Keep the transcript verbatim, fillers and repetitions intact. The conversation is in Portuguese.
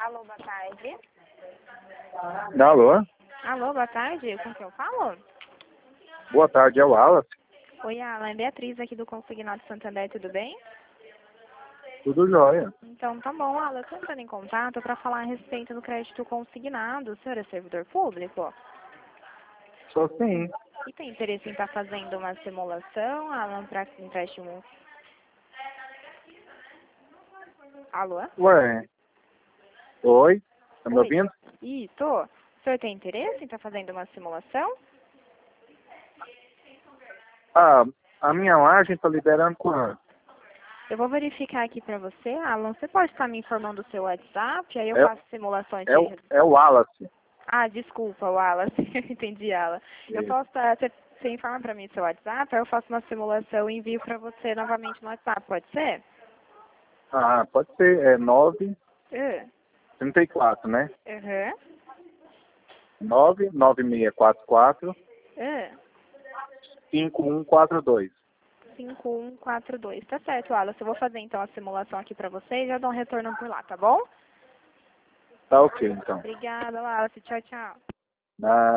Alô, boa tarde. Alô? Alô, boa tarde. Com quem eu falo? Boa tarde, é o Wallace. Oi, Alan. É Beatriz aqui do Consignado Santander, tudo bem? Tudo jóia. Então, tá bom, Alan. Eu tô entrando em contato para falar a respeito do crédito consignado. O senhor é servidor público? Sou sim. E tem interesse em estar fazendo uma simulação, Alan, para empréstimo? Alô? Ué. Oi? Tá me Oi. ouvindo? Isso. O senhor tem interesse em estar fazendo uma simulação? Ah, a minha margem tá liberando quanto? Eu vou verificar aqui para você, Alan. Você pode estar me informando do seu WhatsApp? Aí eu É, faço simulações é, o- de... é o Wallace. Ah, desculpa, Wallace. Entendi, Alan. Eu Isso. posso estar... Você, você informa para mim seu WhatsApp, aí eu faço uma simulação e envio para você novamente no WhatsApp, pode ser? Ah, pode ser. É nove Uh, trinta e quatro, né? Uhum. nove nove seis quatro quatro Uh, cinco um quatro dois. cinco um quatro dois. Tá certo, Wallace. Eu vou fazer então a simulação aqui para você e já dou um retorno por lá, tá bom? Tá ok, então. Obrigada, Wallace. Tchau, tchau. Ah,